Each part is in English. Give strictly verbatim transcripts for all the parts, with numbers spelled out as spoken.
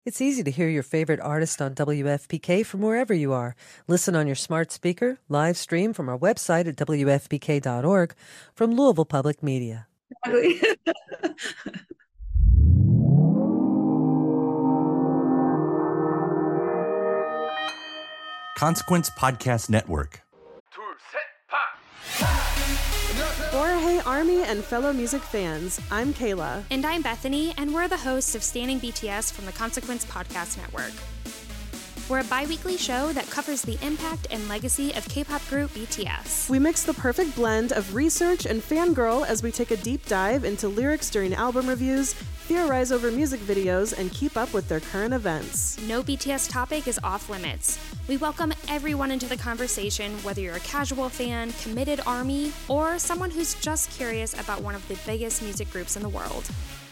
It's easy to hear your favorite artist on W F P K from wherever you are. Listen on your smart speaker, live stream from our website at W F P K dot org from Louisville Public Media. Exactly. Consequence Podcast Network. Hey Army and fellow music fans, I'm Kayla. And I'm Bethany, and we're the hosts of Standing B T S from the Consequence Podcast Network. We're a bi-weekly show that covers the impact and legacy of K-pop group B T S. We mix the perfect blend of research and fangirl as we take a deep dive into lyrics during album reviews, theorize over music videos, and keep up with their current events. No B T S topic is off limits. We welcome everyone into the conversation, whether you're a casual fan, committed ARMY, or someone who's just curious about one of the biggest music groups in the world.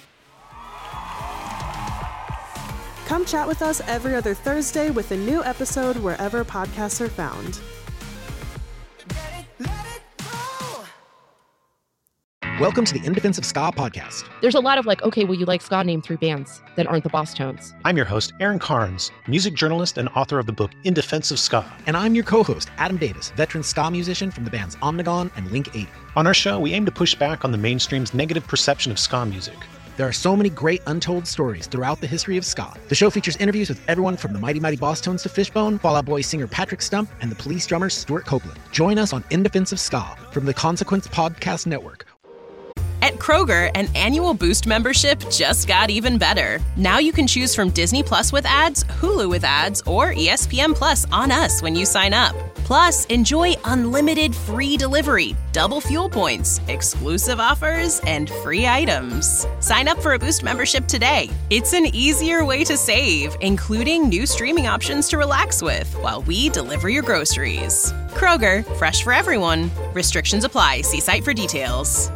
Come chat with us every other Thursday with a new episode wherever podcasts are found. Welcome to the In Defense of Ska podcast. There's a lot of like, okay, well, you like ska, name three bands that aren't the Boss Tones. I'm your host, Aaron Carnes, music journalist and author of the book In Defense of Ska. And I'm your co-host, Adam Davis, veteran ska musician from the bands Omnigone and Link eighty. On our show, we aim to push back on the mainstream's negative perception of ska music. There are so many great untold stories throughout the history of ska. The show features interviews with everyone from the Mighty Mighty Boss Tones to Fishbone, Fall Out Boy singer Patrick Stump, and the Police drummer Stuart Copeland. Join us on In Defense of Ska from the Consequence Podcast Network. At Kroger, an annual Boost membership just got even better. Now you can choose from Disney Plus with ads, Hulu with ads, or E S P N Plus on us when you sign up. Plus, enjoy unlimited free delivery, double fuel points, exclusive offers, and free items. Sign up for a Boost membership today. It's an easier way to save, including new streaming options to relax with while we deliver your groceries. Kroger, fresh for everyone. Restrictions apply. See site for details.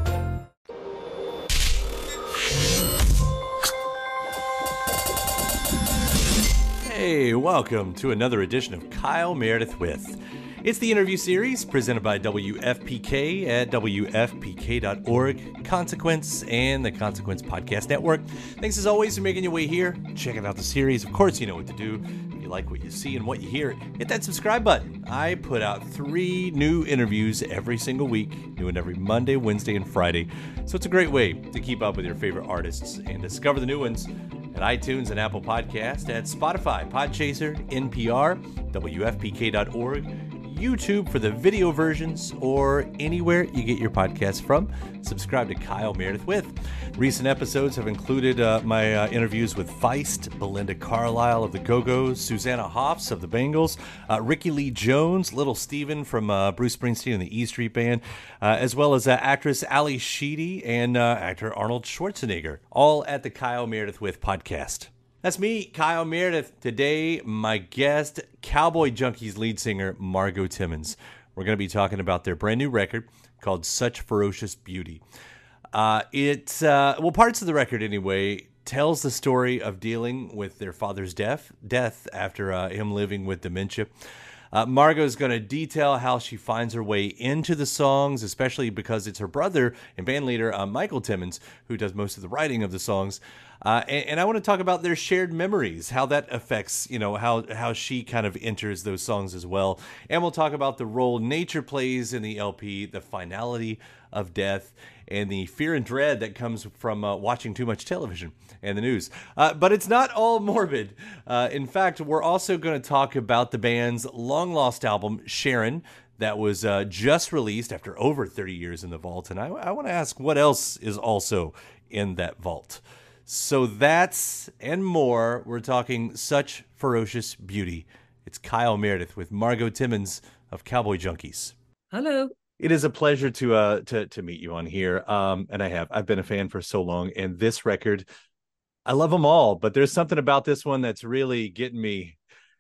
Hey, welcome to another edition of Kyle Meredith With. It's the interview series presented by W F P K at W F P K dot org, Consequence, and the Consequence Podcast Network. Thanks as always for making your way here, checking out the series. Of course, you know what to do. If you like what you see and what you hear, hit that subscribe button. I put out three new interviews every single week, new and every Monday, Wednesday, and Friday. So it's a great way to keep up with your favorite artists and discover the new ones at iTunes and Apple Podcast, at Spotify, Podchaser, N P R, W F P K dot org, YouTube for the video versions, or anywhere you get your podcasts from. Subscribe to Kyle Meredith With. Recent episodes have included uh, my uh, interviews with Feist, Belinda Carlisle of the Go-Go's, Susanna Hoffs of the Bangles, uh, Ricky Lee Jones, Little Steven from uh, Bruce Springsteen and the E Street Band, uh, as well as uh, actress Ali Sheedy and uh, actor Arnold Schwarzenegger, all at the Kyle Meredith With podcast. That's me, Kyle Meredith. Today, my guest, Cowboy Junkies lead singer Margot Timmons. We're going to be talking about their brand new record called Such Ferocious Beauty. Uh, it, uh, well, parts of the record anyway, tells the story of dealing with their father's death, death after uh, him living with dementia. Uh, Margot is going to detail how she finds her way into the songs, especially because it's her brother and bandleader uh, Michael Timmons who does most of the writing of the songs. Uh, and, and I want to talk about their shared memories, how that affects, you know, how how she kind of enters those songs as well. And we'll talk about the role nature plays in the L P, the finality of death, and the fear and dread that comes from uh, watching too much television and the news. Uh, but it's not all morbid. Uh, in fact, we're also going to talk about the band's long-lost album, Sharon, that was uh, just released after over thirty years in the vault. And I, I want to ask what else is also in that vault. So that's and more. We're talking Such Ferocious Beauty. It's Kyle Meredith with Margot Timmons of Cowboy Junkies. Hello. It is a pleasure to uh to to meet you on here. Um, and I have I've been a fan for so long. And this record, I love them all, but there's something about this one that's really getting me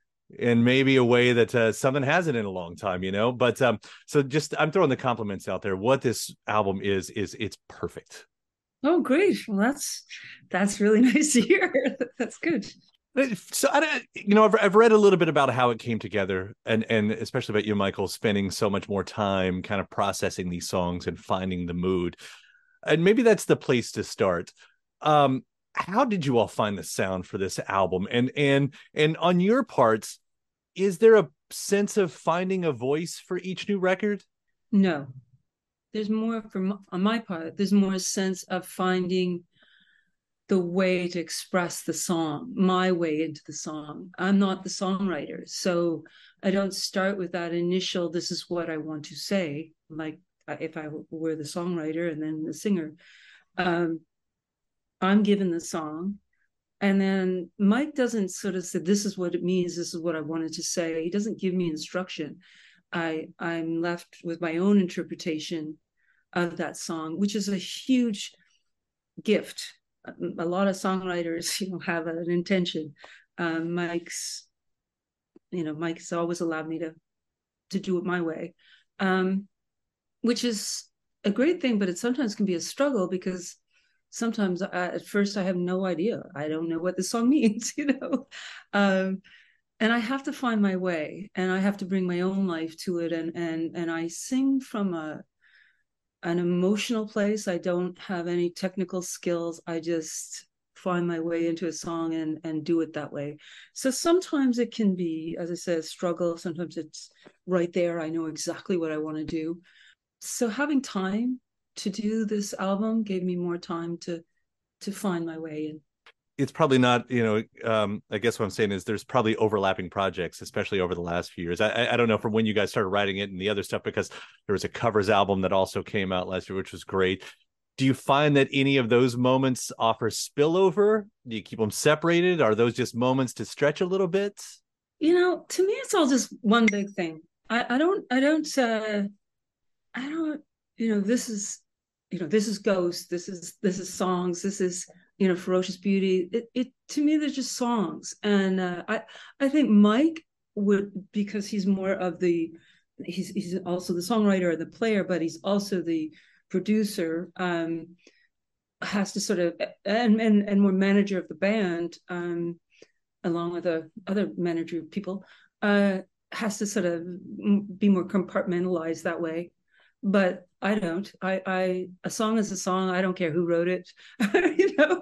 in maybe a way that uh, something hasn't in a long time, you know. But um, so just I'm throwing the compliments out there. What this album is is it's perfect. Oh, great. Well, that's that's really nice to hear. That's good. So, I, you know, I've, I've read a little bit about how it came together, and and especially about you, Michael, spending so much more time kind of processing these songs and finding the mood. And maybe that's the place to start. Um, how did you all find the sound for this album? And and and on your parts, is there a sense of finding a voice for each new record? No, there's more from on my part. There's more a sense of finding the way to express the song, my way into the song. I'm not the songwriter, so I don't start with that initial, this is what I want to say, like if I were the songwriter and then the singer. Um, I'm given the song, and then Mike doesn't sort of say, this is what it means, this is what I wanted to say. He doesn't give me instruction. I, I'm left with my own interpretation of that song, which is a huge gift. A lot of songwriters, you know, have an intention. Um, Mike's, you know, Mike's always allowed me to, to do it my way, um, which is a great thing, but it sometimes can be a struggle because sometimes I, at first I have no idea. I don't know what the song means, you know, um, and I have to find my way, and I have to bring my own life to it, and and and I sing from a. an emotional place. I don't have any technical skills. I just find my way into a song and and do it that way. So sometimes it can be, as I said, a struggle. Sometimes it's right there. I know exactly what I want to do. So having time to do this album gave me more time to to find my way in. It's probably not, you know, um, I guess what I'm saying is there's probably overlapping projects, especially over the last few years. I, I don't know from when you guys started writing it and the other stuff, because there was a covers album that also came out last year, which was great. Do you find that any of those moments offer spillover? Do you keep them separated? Are those just moments to stretch a little bit? You know, to me, it's all just one big thing. I, I don't, I don't, uh, I don't, you know, this is, you know, this is Ghost. This is, this is songs. This is, you know, Ferocious Beauty. It, it to me, they're just songs. And uh, I, I think Mike would, because he's more of the, he's he's also the songwriter or the player, but he's also the producer, um, has to sort of, and and and more manager of the band, um, along with the other manager people, uh, has to sort of be more compartmentalized that way. But I don't. I, I a song is a song. I don't care who wrote it. You know,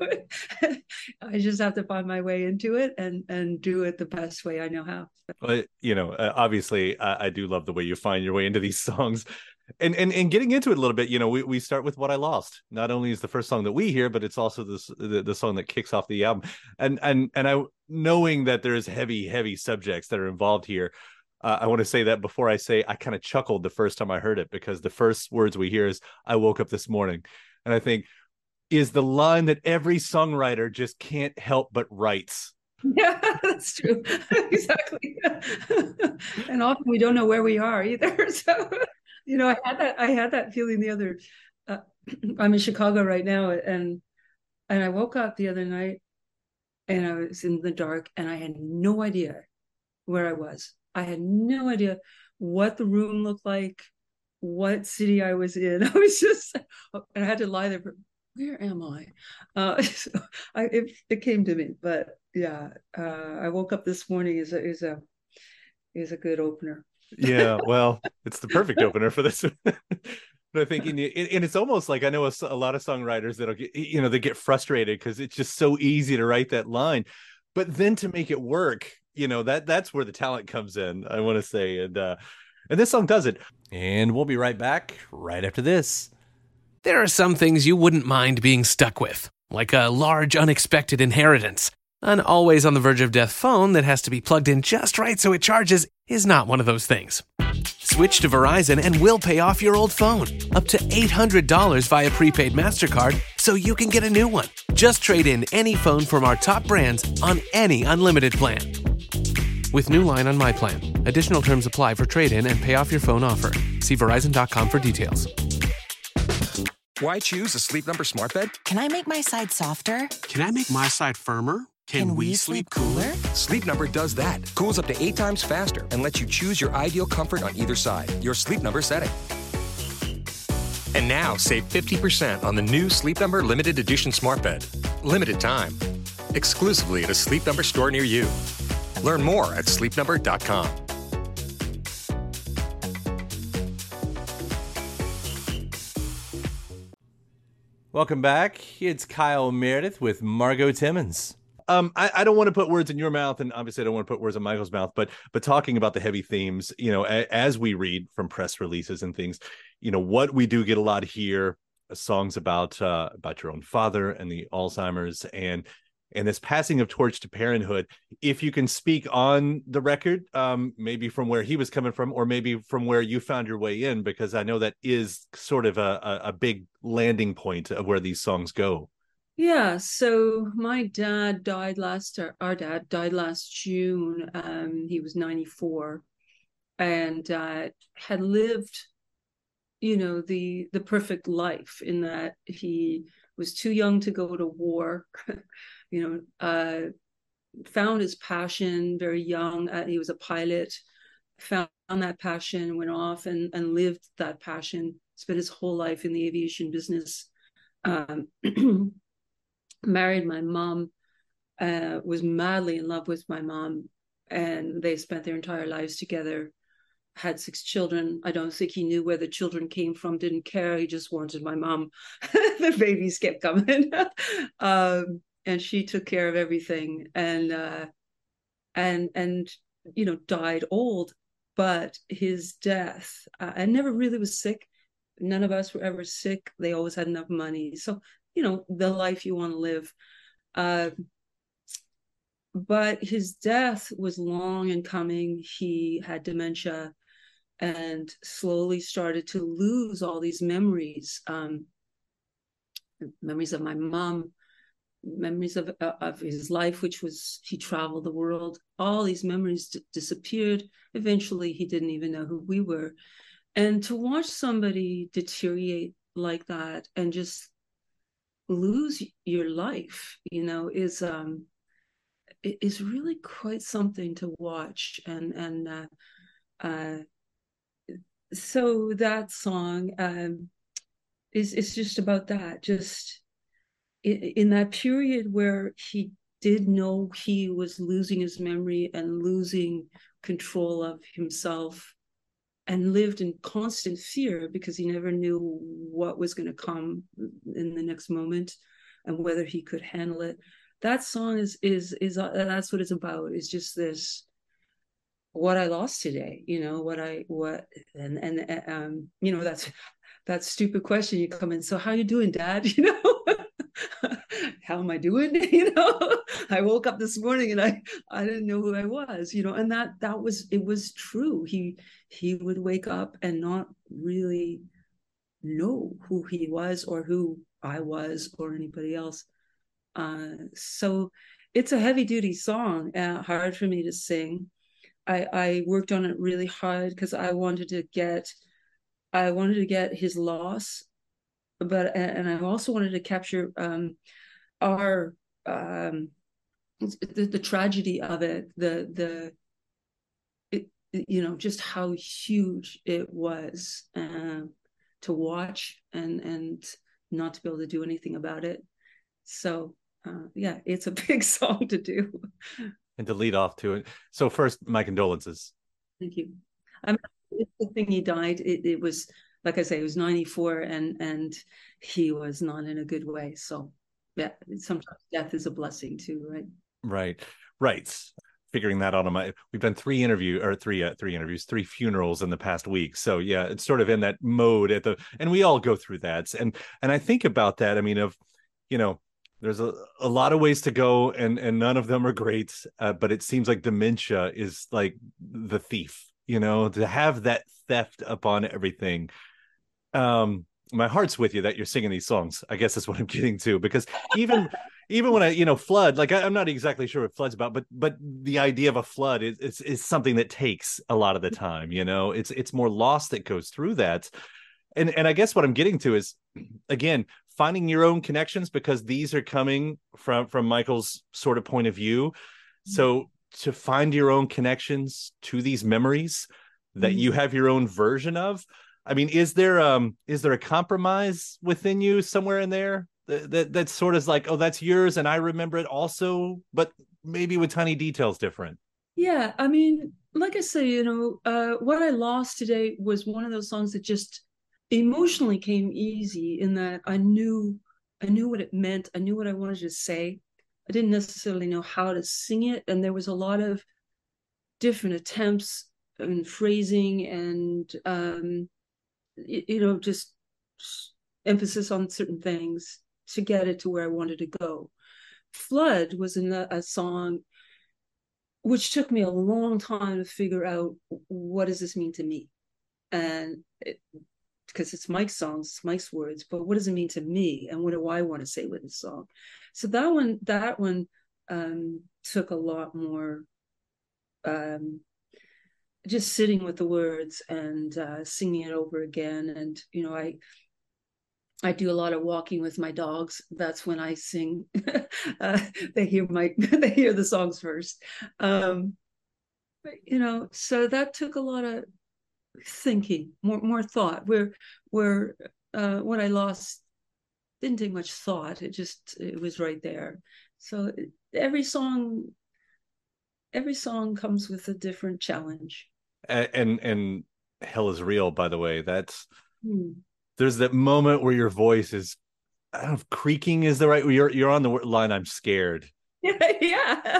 I just have to find my way into it and and do it the best way I know how. Well, you know, uh, obviously, I, I do love the way you find your way into these songs, and and and getting into it a little bit. You know, we we start with "What I Lost." Not only is the first song that we hear, but it's also this the, the song that kicks off the album. And and and I knowing that there's heavy heavy subjects that are involved here. Uh, I want to say that before I say I kind of chuckled the first time I heard it, because the first words we hear is, I woke up this morning. And I think is the line that every songwriter just can't help but writes. Yeah, that's true. Exactly. And often we don't know where we are either. So, you know, I had that, I had that feeling the other, uh, I'm in Chicago right now, and, and I woke up the other night and I was in the dark and I had no idea where I was. I had no idea what the room looked like, what city I was in. I was just, and I had to lie there for, where am I? Uh, so I it, it came to me, but yeah, uh, I woke up this morning is a is a is a good opener. Yeah, well, it's the perfect opener for this. But I think, in, and it's almost like I know a, a lot of songwriters that'll get, you know, they get frustrated because it's just so easy to write that line, but then to make it work. You know, that that's where the talent comes in, I want to say. And uh, and this song does it. And we'll be right back right after this. There are some things you wouldn't mind being stuck with, like a large unexpected inheritance. An always on the verge of death phone that has to be plugged in just right so it charges is not one of those things. Switch to Verizon and we'll pay off your old phone. Up to eight hundred dollars via prepaid MasterCard so you can get a new one. Just trade in any phone from our top brands on any unlimited plan. With new line on My Plan. Additional terms apply for trade-in and pay off your phone offer. See Verizon dot com for details. Why choose a Sleep Number smart bed? Can I make my side softer? Can I make my side firmer? Can, Can we, we sleep cooler? Sleep Number does that. Cools up to eight times faster and lets you choose your ideal comfort on either side. Your Sleep Number setting. And now save fifty percent on the new Sleep Number limited edition smart bed. Limited time. Exclusively at a Sleep Number store near you. Learn more at sleep number dot com. Welcome back. It's Kyle Meredith with Margot Timmons. Um, I, I don't want to put words in your mouth, and obviously I don't want to put words in Michael's mouth, but but talking about the heavy themes, you know, a, as we read from press releases and things, you know, what we do get a lot here, uh, songs about uh, about your own father and the Alzheimer's and and this passing of torch to parenthood. If you can speak on the record, um, maybe from where he was coming from, or maybe from where you found your way in, because I know that is sort of a, a, a big landing point of where these songs go. Yeah, so my dad died last, our dad died last June. Um, he was ninety-four and uh, had lived, you know, the the perfect life in that he was too young to go to war, you know, uh, found his passion very young. Uh, he was a pilot, found that passion, went off and, and lived that passion, spent his whole life in the aviation business. Um, married my mom, uh, was madly in love with my mom, and they spent their entire lives together, had six children. I don't think he knew where the children came from, didn't care. He just wanted my mom. The babies kept coming. um, and she took care of everything, and, uh, and, and, you know, died old. But his death, uh, I never really was sick. None of us were ever sick. They always had enough money. So, you know, the life you want to live. Uh, but his death was long in coming. He had dementia and slowly started to lose all these memories, um, memories of my mom, memories of, uh, of his life, which was, he traveled the world. All these memories d- disappeared. Eventually, he didn't even know who we were. And to watch somebody deteriorate like that and just lose your life, you know, is um is really quite something to watch. And and uh, uh so that song um is is just about that, just in, in that period where he did know he was losing his memory and losing control of himself, and lived in constant fear because he never knew what was going to come in the next moment and whether he could handle it. That song is is is uh, that's what it's about. It's just this, what I lost today, you know, what I what and and um you know, that's that stupid question. You come in, so how you doing, Dad? You know, how am I doing? You know, I woke up this morning and I I didn't know who I was, you know, and that that was, it was true. He he would wake up and not really know who he was or who I was or anybody else. Uh, so it's a heavy duty song, uh, hard for me to sing. I I worked on it really hard because I wanted to get I wanted to get his loss, but and I also wanted to capture um, our um, the, the tragedy of it, the the it, you know, just how huge it was uh, to watch and and not to be able to do anything about it. So uh, yeah, it's a big song to do. And to lead off to it. So first, my condolences. Thank you. I'm It's the thing he died. It, it was, like I say, he was ninety-four, and and he was not in a good way. So yeah, sometimes death is a blessing too, right? Right, right. Figuring that out on my, we've done three interview or three uh, three interviews, three funerals in the past week. So yeah, it's sort of in that mode at the, and we all go through that. And and I think about that. I mean, of, you know, there's a, a lot of ways to go, and and none of them are great. Uh, but it seems like dementia is like the thief. You know, to have that theft upon everything. Um, my heart's with you that you're singing these songs. I guess that's what I'm getting to, because even even when I, you know, flood, like I, I'm not exactly sure what flood's about, but but the idea of a flood is, is is something that takes a lot of the time. You know, it's it's more loss that goes through that. And and I guess what I'm getting to is, again, finding your own connections, because these are coming from from Michael's sort of point of view. So to find your own connections to these memories that mm-hmm. you have your own version of. I mean, is there um is there a compromise within you somewhere in there that, that that's sort of like, oh, that's yours and I remember it also, but maybe with tiny details different? Yeah, I mean, like I say, you know, uh, what I lost today was one of those songs that just emotionally came easy, in that I knew I knew what it meant. I knew what I wanted to say. I didn't necessarily know how to sing it. And there was a lot of different attempts and phrasing and, um, you, you know, just emphasis on certain things to get it to where I wanted to go. Flood was in a, a song which took me a long time to figure out, what does this mean to me? And it, because it's Mike's songs, it's Mike's words, but what does it mean to me? And what do I want to say with this song? So that one, that one um, took a lot more um, just sitting with the words and uh, singing it over again. And, you know, I, I do a lot of walking with my dogs. That's when I sing. uh, they hear my, they hear the songs first. Um, but, you know, so that took a lot of thinking, more more thought. Where where uh, what I lost didn't take much thought. It just it was right there. So every song, every song comes with a different challenge. And and, and Hell Is Real, by the way, that's. Hmm. There's that moment where your voice is, I don't know if creaking is the right, you're you're on the line, I'm scared. Yeah, yeah.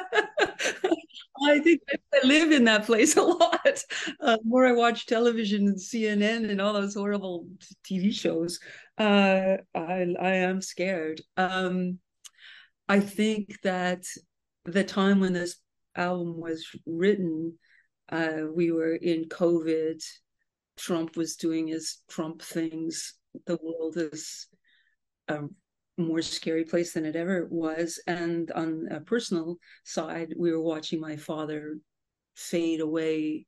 I think I live in that place a lot. Uh, the more I watch television and C N N and all those horrible T V shows, uh, I I am scared. Um, I think that the time when this album was written, uh, we were in COVID. Trump was doing his Trump things. The world is a more scary place than it ever was. And on a personal side, we were watching my father fade away.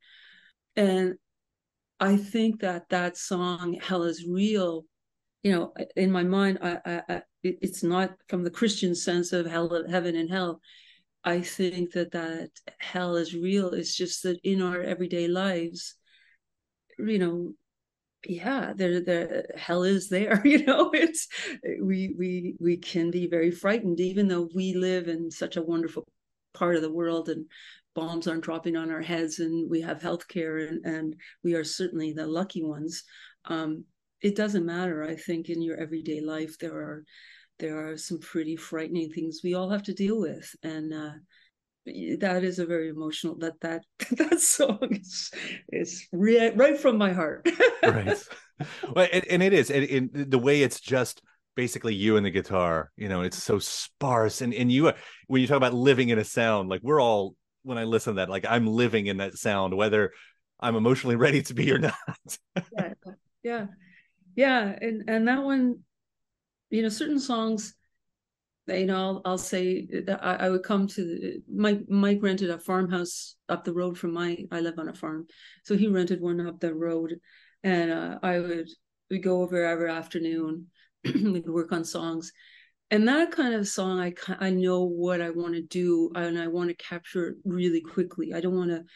And I think that that song, Hell Is Real, you know, in my mind, I, I, I, it's not from the Christian sense of hell, heaven and hell. I think that that hell is real. It's just that in our everyday lives, you know, yeah, there, there, hell is there. You know, it's we we we can be very frightened, even though we live in such a wonderful part of the world, and bombs aren't dropping on our heads, and we have healthcare, and and we are certainly the lucky ones. Um, it doesn't matter. I think in your everyday life, there are there are some pretty frightening things we all have to deal with, and. Uh, that is a very emotional that that that song is is re- right from my heart. Right. Well, and, and it is, and, and the way it's just basically you and the guitar, you know, it's so sparse, and and you, when you talk about living in a sound, like we're all, when I listen to that, like I'm living in that sound, whether I'm emotionally ready to be or not. yeah, yeah, yeah, and and that one, you know, certain songs. You know, I'll, I'll say I, I would come to the, Mike. Mike rented a farmhouse up the road from my. I live on a farm, so he rented one up the road, and uh, I would we go over every afternoon. We'd work on songs, and that kind of song, I I know what I want to do, and I want to capture it really quickly. I don't want to,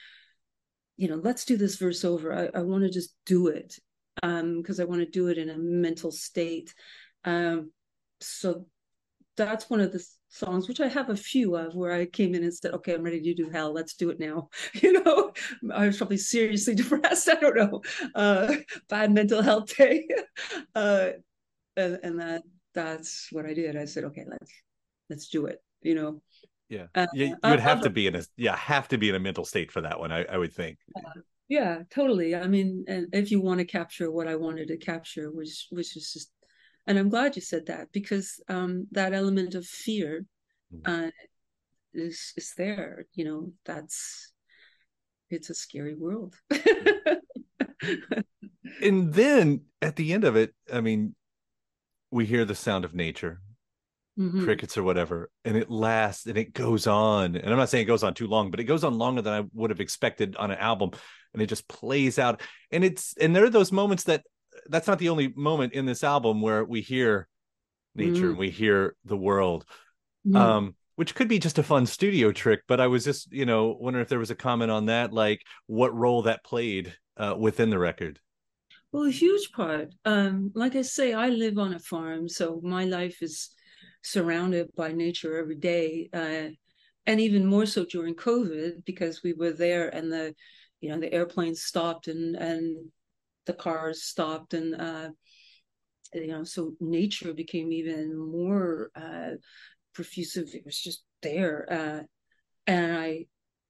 you know, let's do this verse over. I, I want to just do it, um, because I want to do it in a mental state, um, so. That's one of the songs, which I have a few of, where I came in and said, okay, I'm ready to do hell. Let's do it now. You know, I was probably seriously depressed. I don't know. Uh, bad mental health day. Uh, and, and that that's what I did. I said, okay, let's, let's do it, you know? Yeah. Uh, you, you would have to be in a, yeah, have to be in a mental state for that one. I, I would think. Uh, yeah, totally. I mean, and if you want to capture what I wanted to capture, which, which is just, and I'm glad you said that, because um, that element of fear uh, is is there. You know, that's it's a scary world. And then at the end of it, I mean, we hear the sound of nature, mm-hmm. crickets or whatever, and it lasts and it goes on. And I'm not saying it goes on too long, but it goes on longer than I would have expected on an album. And it just plays out. And it's and there are those moments that. That's not the only moment in this album where we hear nature mm. and we hear the world, mm. um, which could be just a fun studio trick. But I was just, you know, wondering if there was a comment on that, like what role that played uh, within the record. Well, a huge part. Um, like I say, I live on a farm, so my life is surrounded by nature every day, uh, and even more so during COVID, because we were there and the, you know, the airplanes stopped and and the cars stopped, and uh, you know, so nature became even more uh, profusive. It was just there. Uh, and I,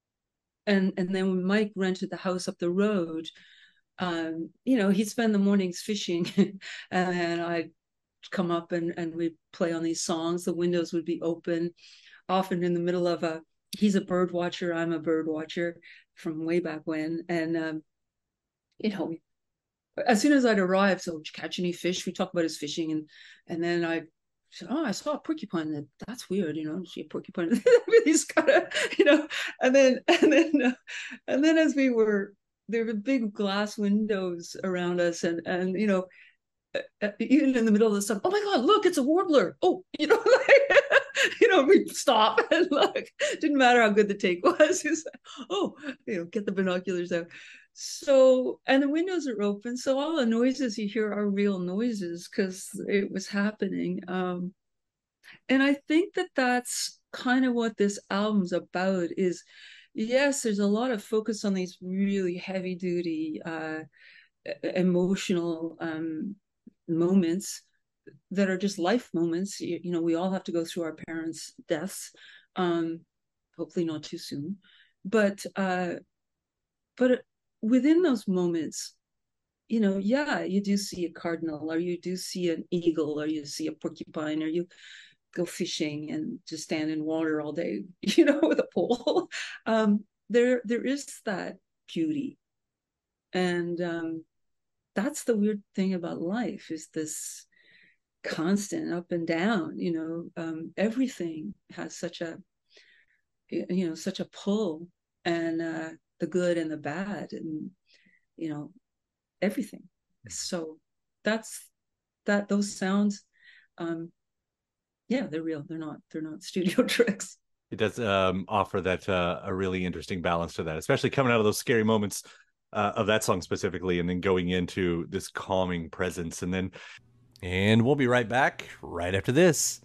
and, and then when Mike rented the house up the road, um, you know, he'd spend the mornings fishing and then I'd come up and, and we'd play on these songs. The windows would be open, often in the middle of a, he's a bird watcher, I'm a bird watcher from way back when. And, um, you know, as soon as I'd arrived, so did you catch any fish? We talk about his fishing, and and then I said, oh, I saw a porcupine. That that's weird, you know. See a porcupine. He's kind of, you know. And then and then uh, and then as we were, there were big glass windows around us, and and you know, uh, even in the middle of the sun, oh my God, look, it's a warbler. Oh, you know, like, you know, we stop and look. Didn't matter how good the take was. It was like, oh, you know, get the binoculars out. So, and the windows are open, so all the noises you hear are real noises because it was happening. Um, and I think that that's kind of what this album's about is, yes, there's a lot of focus on these really heavy duty, uh, emotional um, moments that are just life moments. You, you know, we all have to go through our parents' deaths, um, hopefully not too soon, but, uh, but within those moments, you know, yeah, you do see a cardinal, or you do see an eagle, or you see a porcupine, or you go fishing and just stand in water all day, you know, with a pole. Um, there, there is that beauty, and um, that's the weird thing about life is this constant up and down. You know, um, everything has such a, you know, such a pull, and uh, the good and the bad, and you know, everything. So that's that. Those sounds, um, yeah, they're real. They're not. They're not studio tricks. It does um, offer that uh, a really interesting balance to that, especially coming out of those scary moments uh, of that song specifically, and then going into this calming presence, and then, and we'll be right back right after this.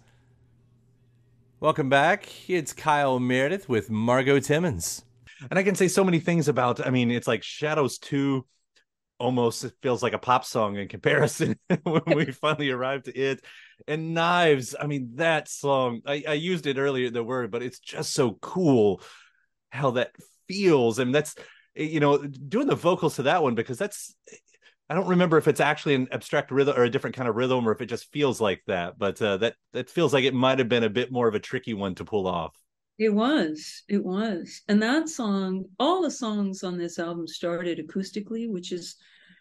Welcome back. It's Kyle Meredith with Margot Timmons. And I can say so many things about, I mean, it's like Shadows two almost feels like a pop song in comparison when we finally arrived to it. And Knives, I mean, that song, I, I used it earlier, the word, but it's just so cool how that feels. And that's, you know, doing the vocals to that one, because that's, I don't remember if it's actually an abstract rhythm or a different kind of rhythm, or if it just feels like that. But uh, that, that feels like it might have been a bit more of a tricky one to pull off. It was, it was. And that song, all the songs on this album started acoustically, which is,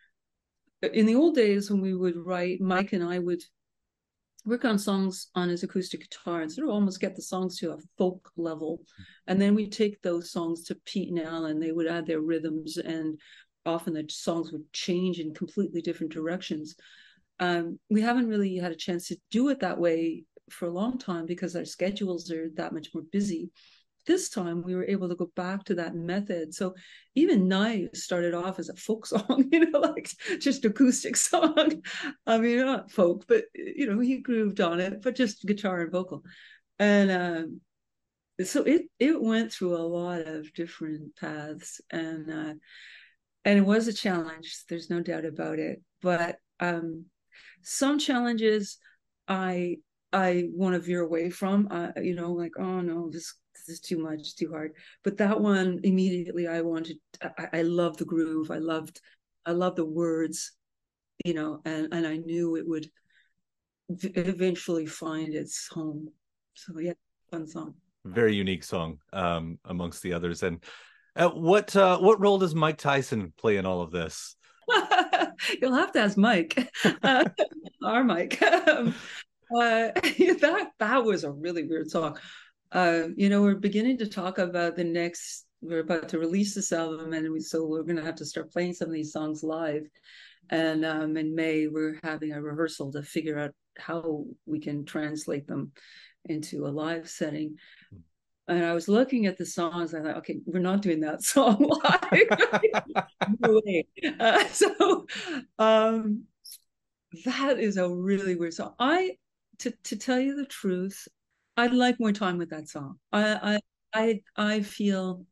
in the old days when we would write, Mike and I would work on songs on his acoustic guitar and sort of almost get the songs to a folk level. And then we'd take those songs to Pete and Alan, they would add their rhythms, and often the songs would change in completely different directions. Um, we haven't really had a chance to do it that way for a long time because our schedules are that much more busy. This time we were able to go back to that method. So even Knives started off as a folk song, you know, like just acoustic song. I mean, not folk, but, you know, he grooved on it, but just guitar and vocal. And um, so it it went through a lot of different paths. And uh, and it was a challenge. There's no doubt about it. But um, some challenges I I want to veer away from, uh, you know, like, oh no, this, this is too much, too hard. But that one immediately I wanted, I, I love the groove. I loved, I love the words, you know, and, and I knew it would v- eventually find its home. So yeah, fun song. Very unique song um, amongst the others. And uh, what, uh, what role does Mike Tyson play in all of this? You'll have to ask Mike, uh, our Mike. um, Uh, that that was a really weird song. Uh, you know, we're beginning to talk about the next. We're about to release this album, and we so we're going to have to start playing some of these songs live. And um, in May, we're having a rehearsal to figure out how we can translate them into a live setting. And I was looking at the songs, and I thought, okay, we're not doing that song live. No way. Uh, so um, that is a really weird song. I. To, to tell you the truth, I'd like more time with that song. I I I, I feel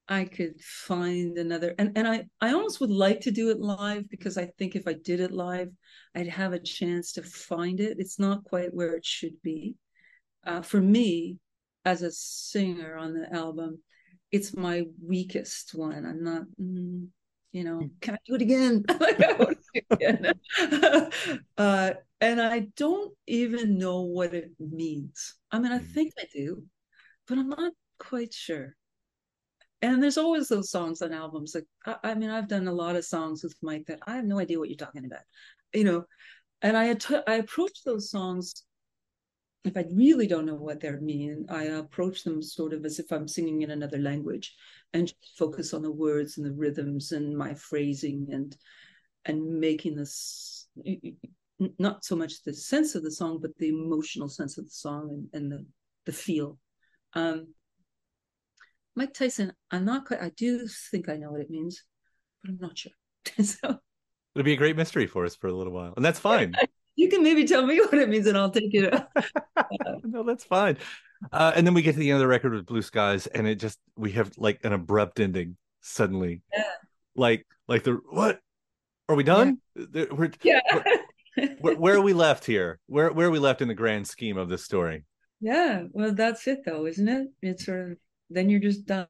I could find another, and, and I, I almost would like to do it live, because I think if I did it live, I'd have a chance to find it. It's not quite where it should be. Uh, for me, as a singer on the album, it's my weakest one. I'm not, mm, you know, can I do it again? Like, I want to do it again. uh, and I don't even know what it means. I mean, I think I do, but I'm not quite sure. And there's always those songs on albums. Like, I, I mean, I've done a lot of songs with Mike that I have no idea what you're talking about, you know. And I had t- I approached those songs, if I really don't know what they mean, I approach them sort of as if I'm singing in another language, and just focus on the words and the rhythms and my phrasing, and and making this, not so much the sense of the song, but the emotional sense of the song, and, and the the feel. Um, Mike Tyson, I'm not quite, I do think I know what it means, but I'm not sure. So it'll be a great mystery for us for a little while, and that's fine. You can maybe tell me what it means, and I'll take it. Uh, no, that's fine. Uh, and then we get to the end of the record with Blue Skies, and it just, we have like an abrupt ending suddenly. Yeah. Like, like the, what? Are we done? Yeah. We're, yeah. we're, where, where are we left here? Where, where are we left in the grand scheme of this story? Yeah, well, that's it though, isn't it? It's sort of, then you're just done.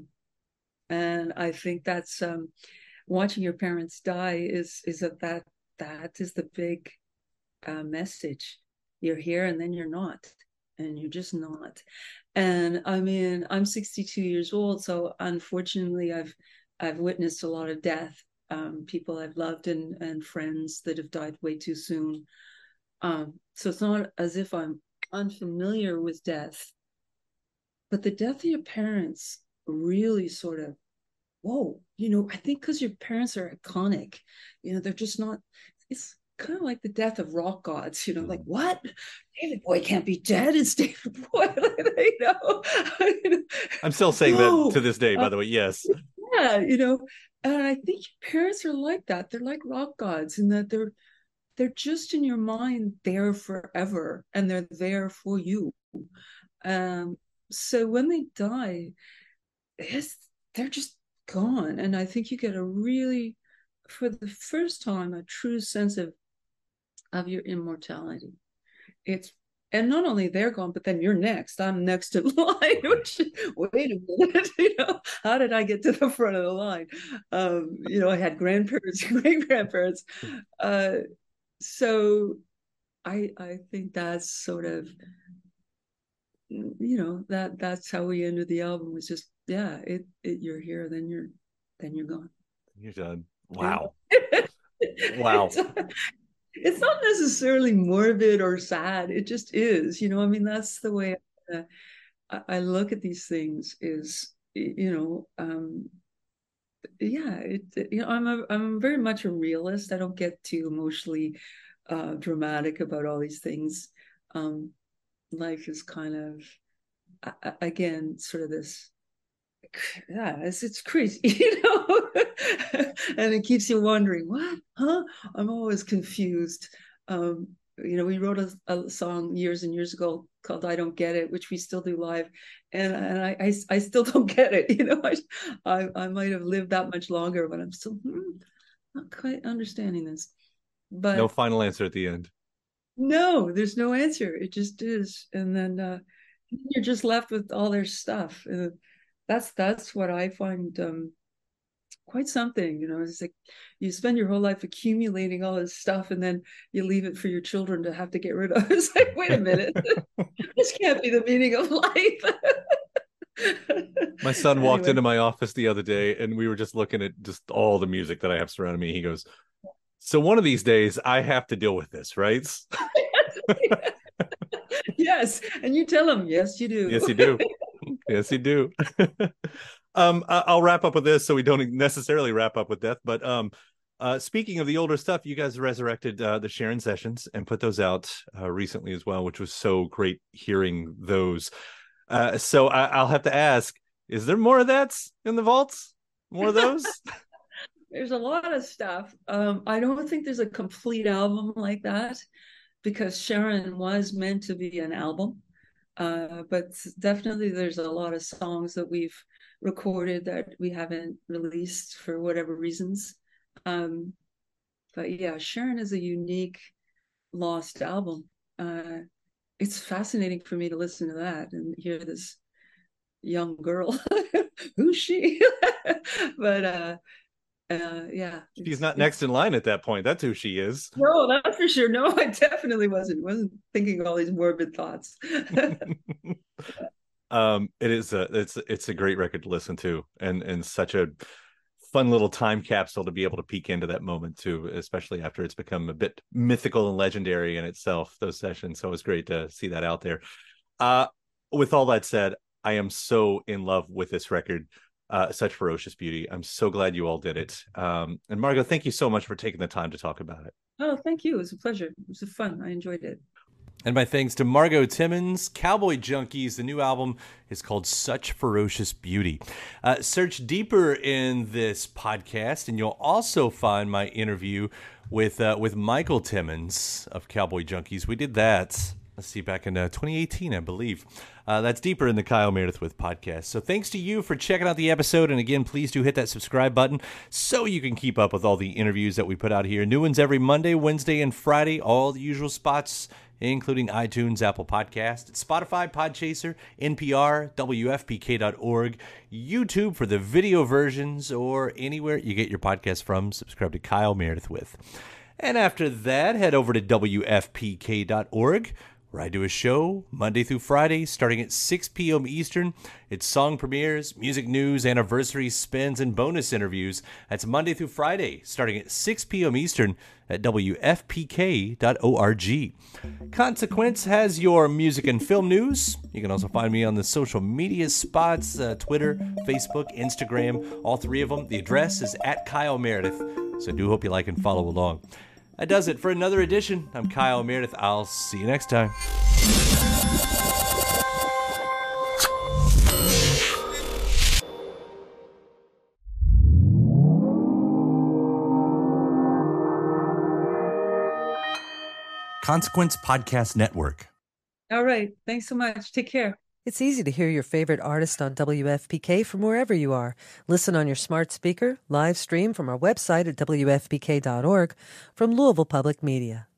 And I think that's um watching your parents die is is that that that is the big uh, message. You're here and then you're not, and you're just not. And I mean, I'm sixty-two years old, so unfortunately I've I've witnessed a lot of death, um people I've loved, and and friends that have died way too soon. Um so it's not as if I'm unfamiliar with death, but the death of your parents really sort of, whoa, you know, I think because your parents are iconic, you know, they're just not, it's kind of like the death of rock gods, you know, like, what? David Bowie can't be dead, it's David Bowie, you know? I'm still saying Whoa. that to this day, by the way, yes. Yeah, you know, and I think your parents are like that. They're like rock gods, in that they're, they're just in your mind there forever, and they're there for you. Um, so when they die, it's, they're just gone. And I think you get a really, for the first time, a true sense of of your immortality. It's, and not only they're gone, but then you're next. I'm next in line. Which, wait a minute, you know, how did I get to the front of the line? Um, you know, I had grandparents, great grandparents. Uh, so I I think that's sort of, you know, that that's how we ended the album. Was just, yeah, it, it you're here, then you're then you're gone. You're done. Wow. Wow. It's, it's not necessarily morbid or sad. It just is, you know. I mean, that's the way uh, I, I look at these things. Is, you know, um, yeah, it, you know, I'm a I'm very much a realist. I don't get too emotionally uh, dramatic about all these things. Um, life is kind of, uh, again, sort of this, yeah, it's, it's crazy, you know. And it keeps you wondering, what, huh? I'm always confused. Um, you know, we wrote a, a song years and years ago called "I Don't Get It," which we still do live, and and I I, I still don't get it. You know, I, I I might have lived that much longer, but I'm still hmm, not quite understanding this. But no final answer at the end. No, there's no answer. It just is, and then uh, you're just left with all their stuff. Uh, that's that's what I find um, quite something. You know, it's like you spend your whole life accumulating all this stuff, and then you leave it for your children to have to get rid of. It's like, wait a minute, this can't be the meaning of life. My son walked Anyway. into my office the other day, and we were just looking at just all the music that I have surrounding me. He goes, "So one of these days I have to deal with this, right?" Yes, and you tell him, yes, you do. Yes, you do. Yes, you do. um, I- I'll wrap up with this, so we don't necessarily wrap up with death. But um, uh, speaking of the older stuff, you guys resurrected uh, the Sharon sessions and put those out uh, recently as well, which was so great hearing those. Uh, so I- I'll have to ask: is there more of that in the vaults? More of those? There's a lot of stuff. Um, I don't think there's a complete album like that, because Sharon was meant to be an album. Uh, but definitely there's a lot of songs that we've recorded that we haven't released for whatever reasons. Um, but yeah, Sharon is a unique lost album. Uh, it's fascinating for me to listen to that and hear this young girl. Who's she? But uh, uh, yeah, she's not next in line at that point. That's who she is. No, that's for sure. No, I definitely wasn't. Wasn't thinking all these morbid thoughts. um, it is a it's it's a great record to listen to, and and such a fun little time capsule to be able to peek into that moment too, especially after it's become a bit mythical and legendary in itself, those sessions. So it was great to see that out there. Uh, with all that said, I am so in love with this record. Uh, such ferocious beauty. I'm so glad you all did it. Um, and Margot, thank you so much for taking the time to talk about it. Oh, thank you. It was a pleasure. It was fun. I enjoyed it. And my thanks to Margot Timmons. Cowboy Junkies, the new album is called Such Ferocious Beauty. Uh, search deeper in this podcast, and you'll also find my interview with uh, with Michael Timmons of Cowboy Junkies. We did that, let's see, back in uh, twenty eighteen, I believe. Uh, that's deeper in the Kyle Meredith With podcast. So thanks to you for checking out the episode. And again, please do hit that subscribe button so you can keep up with all the interviews that we put out here. New ones every Monday, Wednesday, and Friday. All the usual spots, including iTunes, Apple Podcast, Spotify, Podchaser, N P R, W F P K dot org, YouTube for the video versions, or anywhere you get your podcast from. Subscribe to Kyle Meredith With. And after that, head over to W F P K dot org, where I do a show Monday through Friday starting at six p.m. Eastern. It's song premieres, music news, anniversaries, spins, and bonus interviews. That's Monday through Friday starting at six p.m. Eastern at W F P K dot org. Consequence has your music and film news. You can also find me on the social media spots, uh, Twitter, Facebook, Instagram, all three of them. The address is at Kyle Meredith, so do hope you like and follow along. That does it for another edition. I'm Kyle Meredith. I'll see you next time. Consequence Podcast Network. All right. Thanks so much. Take care. It's easy to hear your favorite artist on W F P K from wherever you are. Listen on your smart speaker, live stream from our website at W F P K dot org, from Louisville Public Media.